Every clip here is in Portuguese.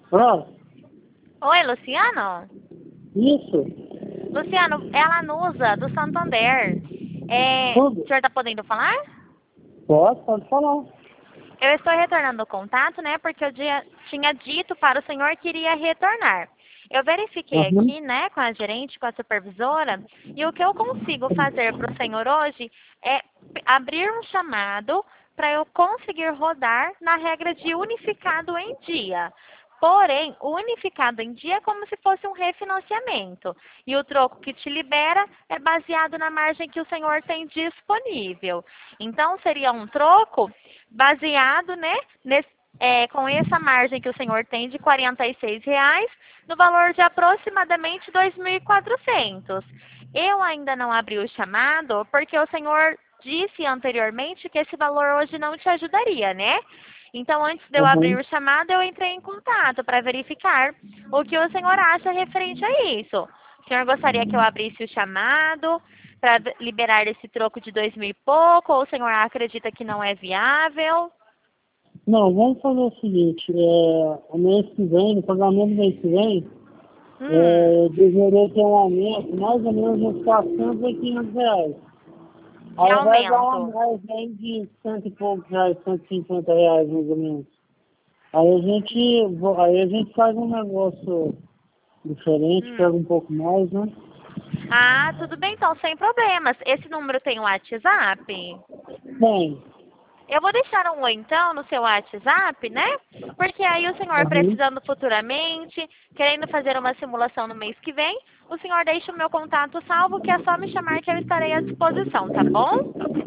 Ah, Oi, Luciano? isso. Luciano, é a Lanusa, do Santander. O Tudo. senhor está podendo falar? Pode falar. Eu estou retornando o contato, né? Porque eu tinha dito para o senhor que iria retornar. Eu verifiquei Uhum. aqui, né, com a gerente, com a supervisora, e o que eu consigo fazer para o senhor hoje é abrir um chamado para eu conseguir rodar na regra de unificado em dia. Porém, o unificado em dia é como se fosse um refinanciamento. E o troco que te libera é baseado na margem que o senhor tem disponível. Então, seria um troco baseado, né, com essa margem que o senhor tem de R$ 46, no valor de aproximadamente 2.400. Eu ainda não abri o chamado porque o senhor disse anteriormente que esse valor hoje não te ajudaria, né? Então, antes de eu abrir Uhum. o chamado, eu entrei em contato para verificar o que o senhor acha referente a isso. O senhor gostaria que eu abrisse o chamado para liberar esse troco de 2.000 e pouco, ou o senhor acredita que não é viável? Não, vamos fazer o seguinte, o mês que vem, no pagamento do mês que vem, Hum, deveria ter um aumento, mais ou menos uns 400 a 500 reais. de Aí vai dar uma aumento. margem de cento e poucos reais, 150 reais, mais ou menos. Aí a gente faz um negócio diferente, pega Hum. um pouco mais, né? Ah, tudo bem então, sem problemas. Esse número tem um WhatsApp? Bem, Eu vou deixar um oi então no seu WhatsApp, né? Porque aí o senhor uhum. precisando futuramente, querendo fazer uma simulação no mês que vem, o senhor deixa o meu contato salvo, que é só me chamar que eu estarei à disposição, tá bom?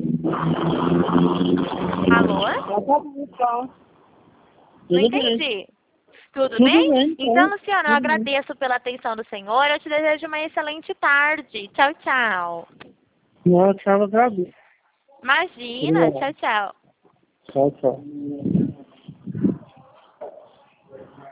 Alô? Tá bom, tá. Não Tudo bem. entendi. Tudo Tudo bem? bem, Então, então. Luciano, eu Tudo bem. agradeço pela atenção do senhor. Eu te desejo uma excelente tarde. Tchau, tchau. Não, tchau, agradeço. Imagina, Obrigado. tchau, tchau. Tchau, tchau.